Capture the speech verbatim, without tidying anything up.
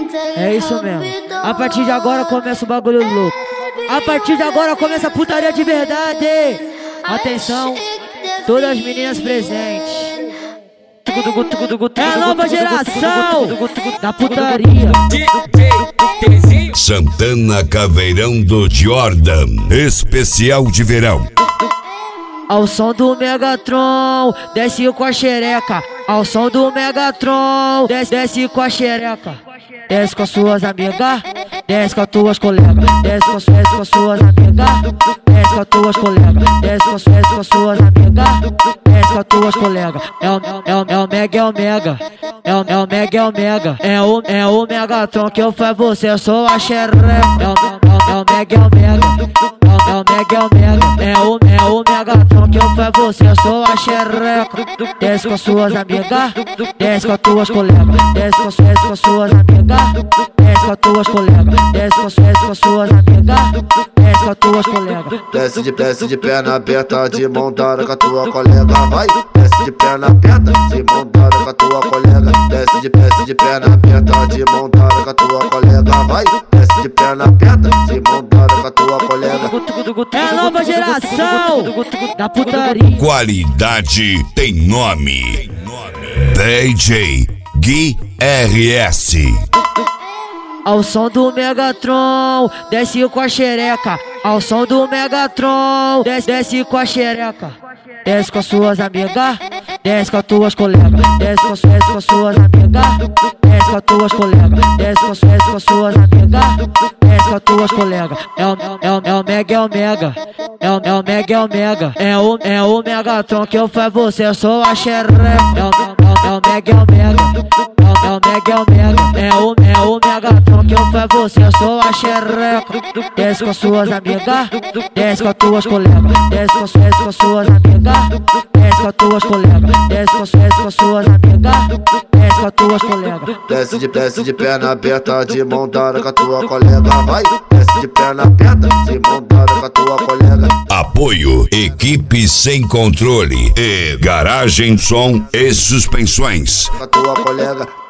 É isso mesmo. A partir de agora começa o bagulho louco. A partir de agora começa a putaria de verdade. Atenção, todas as meninas presentes. É a nova geração da putaria. Santana Caveirão do Jordan, especial de verão. Ao som do Megatron, desce com a xereca. Ao som do Megatron, desce, desce com a xereca. Desce com as suas amigas, desce com as tuas colegas. Desce com, desce com as suas amigas, desce com as tuas colegas. Desce com, desce com as suas amigas, desce com as tuas colegas. É o, é o, é o Mega, é o Mega. É o, é o Mega, é o Mega. É o, é o Megatron que eu faz você, eu sou a xereca. É o, é o, é o Mega, é o Mega. É o Mega, é o Mega. É o, é o Megatron que eu faz você, eu sou a xereca. Desce com as suas amigas, desce com as tuas colegas. Desce com, desce com as suas amigas, desce com as tuas colegas. Desce com, desce com as suas amigas, desce com as tuas colegas. Desce de, desce de perna aberta, de mão dada com a tua colega. Vai, desce de perna aberta, de mão dada com a tua colega. Desce de, desce de perna aberta, de mão dada com a tua colega. Vai, desce de perna aberta, de mão dada com a tua colega. É a nova geração da putaria. Qualidade tem nome. D J Gui R S. Ao som do Megatron, desce com a xereca. Ao som do Megatron, desce, desce com a xereca. Desce com as suas amigas, desce com as tuas colegas. Desce com, desce com as suas amigas, desce com as tuas colegas. Desce com, desce com as suas amigas, desce com as tuas colegas. É o, é o, é o Mega, é o Mega. É o, é o Mega, é o Mega. É o, é o Megatron que eu faz você, eu sou a xereca. É o, é o, é o Mega, é o Mega. É o Mega, é o Mega. É o, é o Megatron que eu faz você, eu sou a xereca. Desce com as suas amigas, desce com as tuas colegas. Desce com, desce com as suas amigas, desce com as tuas colegas. Desce com, desce com as suas amigas, desce com as tuas colegas. Desce de, desce de perna aberta, de mão dada com a tua colega. Vai, desce de perna aberta, de mão dada com a tua colega. Apoio Equipe Sem Controle e Garagem Som e Suspensões. Com a tua colega.